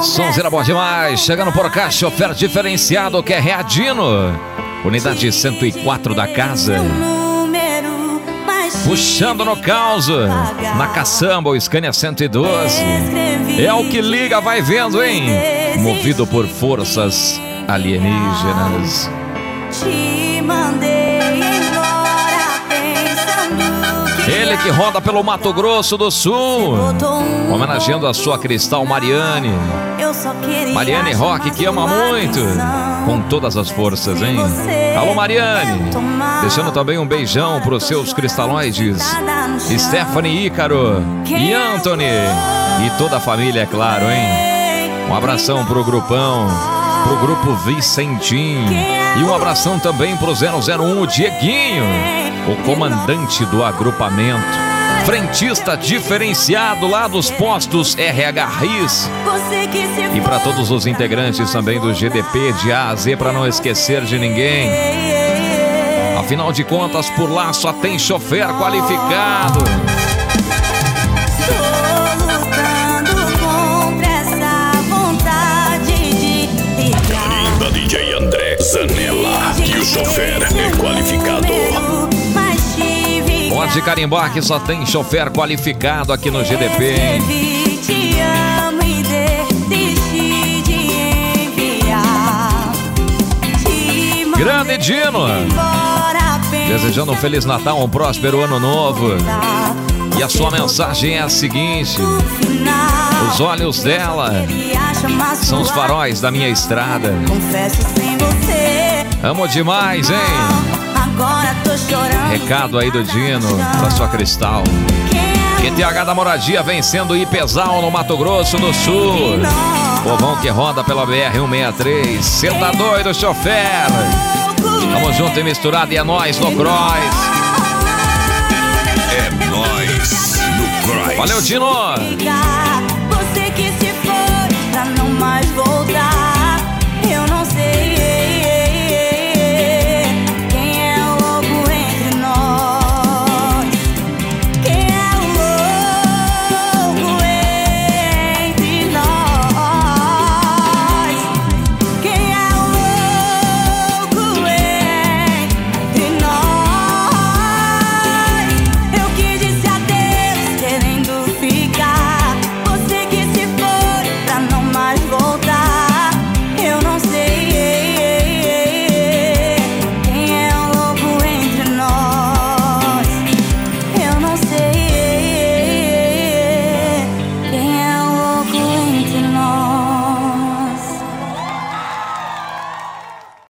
Sonzeira bom demais. Chegando por cá, chofer diferenciado que é Readino. Unidade 104 da casa. Puxando no caos. Na caçamba, o Scania 112. É o que liga, vai vendo, hein? Movido por forças alienígenas. Te mandei embora pensando que Ele que roda pelo Mato Grosso do Sul, homenageando a sua Cristal Mariane. Mariane Rock, que ama muito, com todas as forças, hein? Alô, Mariane. Deixando também um beijão pros seus cristalóides, Stephanie Ícaro e Anthony. E toda a família, é claro, hein? Um abração pro grupão, pro grupo Vicentinho. E um abração também pro 001, o Dieguinho, o comandante do agrupamento. Frentista diferenciado lá dos postos RH RIS. E para todos os integrantes também do GDP de A a Z, para não esquecer de ninguém. Afinal de contas, por lá só tem chofer qualificado. Da DJ André Zanella, e o chofer é qualificado. Pode carimbar que só tem chofer qualificado aqui no GDP. Te amo e desisti de enviar. Grande Dino, desejando um Feliz Natal, um próspero Ano Novo. E a sua mensagem é a seguinte: os olhos dela são os faróis da minha estrada. Confesso sem você. Amo demais, hein? Agora tô chorando. Recado aí do Dino pra sua Cristal. QTH da Moradia vencendo o IPESAL no Mato Grosso do Sul. Povão que roda pela BR-163. Cê tá doido, chofer? Tamo junto e misturado e é nóis no Cross. É nóis no Cross. Valeu, Dino!